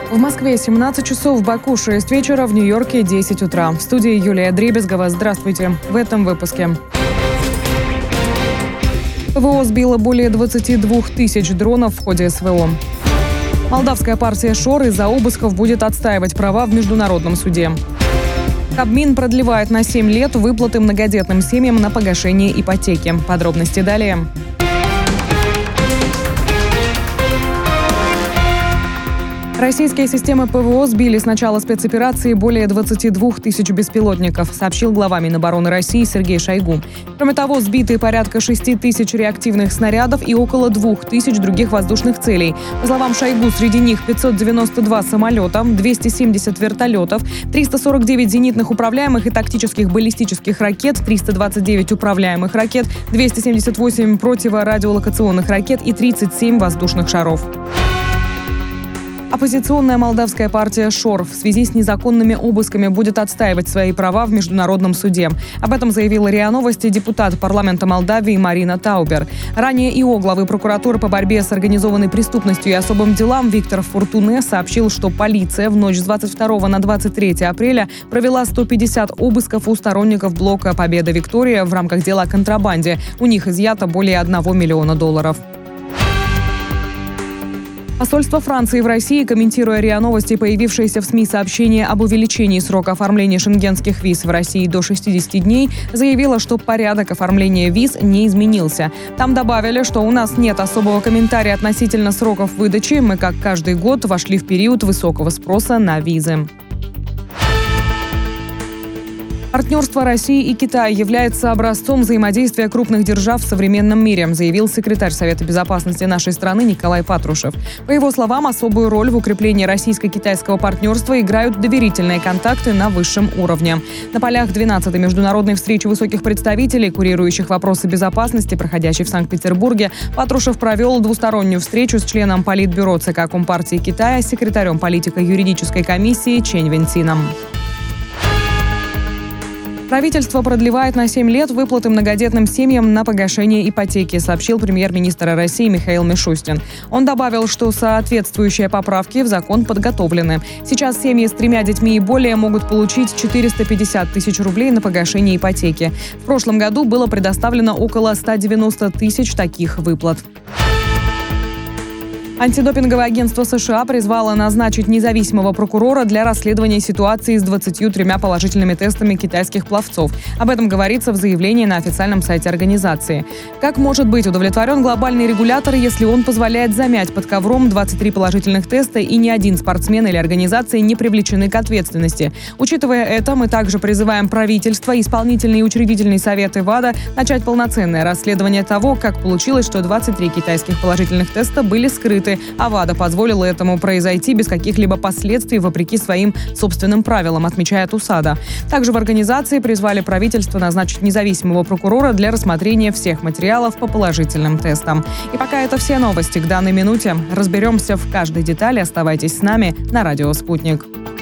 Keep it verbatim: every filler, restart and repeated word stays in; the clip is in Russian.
В Москве семнадцать часов, в Баку шесть вечера, в Нью-Йорке десять утра. В студии Юлия Дребезгова. Здравствуйте. В этом выпуске. ПВО сбило более двадцати двух тысяч дронов в ходе СВО. Молдавская партия ШОР из-за обысков будет отстаивать права в международном суде. Кабмин продлевает на семь лет выплаты многодетным семьям на погашение ипотеки. Подробности далее. Российские системы ПВО сбили с начала спецоперации более двадцати двух тысяч беспилотников, сообщил глава Минобороны России Сергей Шойгу. Кроме того, сбиты порядка шести тысяч реактивных снарядов и около двух тысяч других воздушных целей. По словам Шойгу, среди них пятьсот девяносто два самолета, двести семьдесят вертолетов, триста сорок девять зенитных управляемых и тактических баллистических ракет, триста двадцать девять управляемых ракет, двести семьдесят восемь противорадиолокационных ракет и тридцать семь воздушных шаров. Оппозиционная молдавская партия ШОР в связи с незаконными обысками будет отстаивать свои права в международном суде. Об этом заявила РИА Новости депутат парламента Молдавии Марина Таубер. Ранее ИО главы прокуратуры по борьбе с организованной преступностью и особым делам Виктор Фортуне сообщил, что полиция в ночь с двадцать второго на двадцать третье апреля провела сто пятьдесят обысков у сторонников блока «Победа Виктория» в рамках дела о контрабанде. У них изъято более одного миллиона долларов. Посольство Франции в России, комментируя РИА Новости и появившееся в СМИ сообщение об увеличении срока оформления шенгенских виз в России до шестидесяти дней, заявило, что порядок оформления виз не изменился. Там добавили, что у нас нет особого комментария относительно сроков выдачи. Мы, как каждый год, вошли в период высокого спроса на визы. Партнерство России и Китая является образцом взаимодействия крупных держав в современном мире, заявил секретарь Совета безопасности нашей страны Николай Патрушев. По его словам, особую роль в укреплении российско-китайского партнерства играют доверительные контакты на высшем уровне. На полях двенадцатой международной встречи высоких представителей, курирующих вопросы безопасности, проходящей в Санкт-Петербурге, Патрушев провел двустороннюю встречу с членом Политбюро ЦК Компартии Китая, секретарем политико-юридической комиссии Чэнь Вэньцином. Правительство продлевает на семь лет выплаты многодетным семьям на погашение ипотеки, сообщил премьер-министр России Михаил Мишустин. Он добавил, что соответствующие поправки в закон подготовлены. Сейчас семьи с тремя детьми и более могут получить четыреста пятьдесят тысяч рублей на погашение ипотеки. В прошлом году было предоставлено около ста девяноста тысяч таких выплат. Антидопинговое агентство США призвало назначить независимого прокурора для расследования ситуации с двадцатью тремя положительными тестами китайских пловцов. Об этом говорится в заявлении на официальном сайте организации. Как может быть удовлетворен глобальный регулятор, если он позволяет замять под ковром двадцать три положительных теста и ни один спортсмен или организация не привлечены к ответственности? Учитывая это, мы также призываем правительство, исполнительные и учредительные советы ВАДА начать полноценное расследование того, как получилось, что двадцать три китайских положительных теста были скрыты, а ВАДА позволила этому произойти без каких-либо последствий вопреки своим собственным правилам, отмечает УСАДА. Также в организации призвали правительство назначить независимого прокурора для рассмотрения всех материалов по положительным тестам. И пока это все новости к данной минуте. Разберемся в каждой детали. Оставайтесь с нами на радио «Спутник».